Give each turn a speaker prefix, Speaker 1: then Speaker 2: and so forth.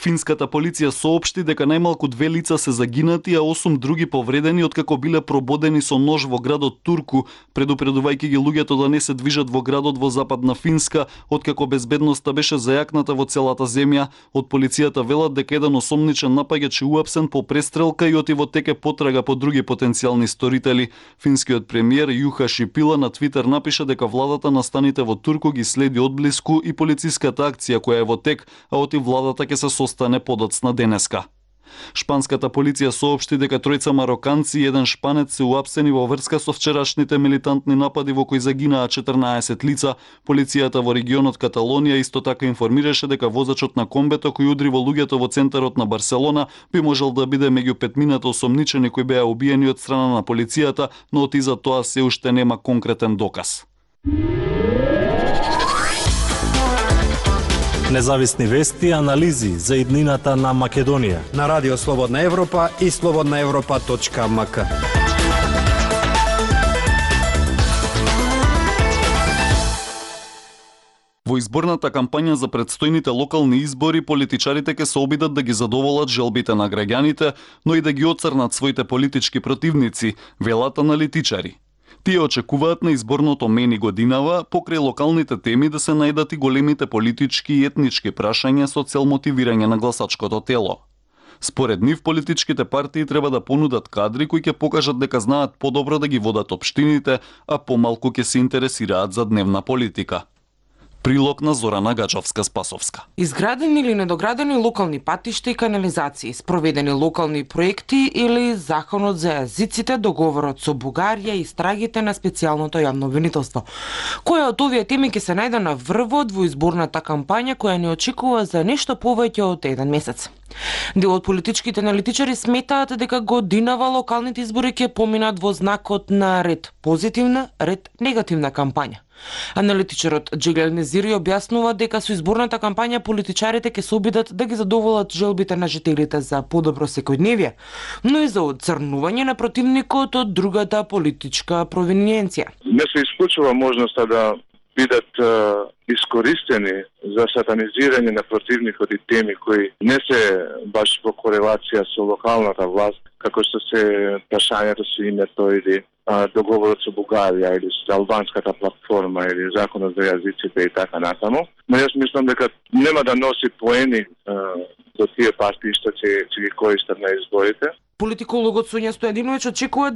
Speaker 1: Финската полиција соопшти дека најмалку 2 лица се загинати, а 8 други повредени откако биле прободени со нож во градот Турку, предупредувајќи ги луѓето да не се движат во градот во западна Финска, откако безбедноста беше зајакната во целата земја. Од полицијата велат дека еден осомничен напаѓач е уапсен по престрелка и отиво теке потрага по други потенцијални сторители. Финскиот премиер Јуха Шипила на Твитер напиша дека владата на станите во Турку ги следи одблиску и полициската акција која е во тек, а оти владата ќе се состане подоцна денеска. Шпанската полиција соопшти дека тројца мароканци и еден шпанец се уапсени во врска со вчерашните милитантни напади во кои загинаа 14 лица. Полицијата во регионот Каталонија исто така информираше дека возачот на комбето кој удри во луѓето во центарот на Барселона би можел да биде меѓу 5 осомничени кои беа убиени од страна на полицијата, но оти за тоа се уште нема конкретен доказ.
Speaker 2: Независни вести и анализи за иднината на Македонија
Speaker 3: на Радио Слободна Европа и slobodnaevropa.mk.
Speaker 1: Во изборната кампања за предстојните локални избори, политичарите ќе се обидат да ги задоволат желбите на граѓаните, но и да ги оцрнат своите политички противници, велат аналитичари. Тие очекуваат на изборното мени годинава покрај локалните теми да се најдат и големите политички и етнички прашања со цел мотивирање на гласачкото тело. Според нив, политичките партии треба да понудат кадри кои ќе покажат дека знаат подобро да ги водат општините, а помалку ќе се интересираат за дневна политика. Прилог на Зорана Гачовска-Спасовска.
Speaker 4: Изградени или недоградени локални патишта и канализации, спроведени локални проекти или законот за јазиците, договорот со Бугарија и страгите на специјалното јавно обвинителство. Која од овие теми ќе се најде на врвот во изборната кампања која ни очекува за нешто повеќе од 1 месец? Дел од политичките аналитичари сметаат дека годинава локалните избори ќе поминат во знакот на ред позитивна, ред негативна кампања. Аналитичарот Джеглел Незири објаснува дека со изборната кампања политичарите ќе се обидат да ги задоволат желбите на жителите за подобро секојдневие, но и за оцрнување на противникот од другата политичка провиниенција.
Speaker 5: Не се исклучува можноста да бидат искористени за сатанизирање на противникот и теми кои не се баш во корелација со локалната власт, како што се прашањето со името или договорот со Бугарија или со албанската платформа или законот за јазиците и така натаму. Но јас мислам дека нема да носи поени до тие партии што ќе ги користат на изборите.
Speaker 4: Политикологот Сонја Стојадиновиќ очекува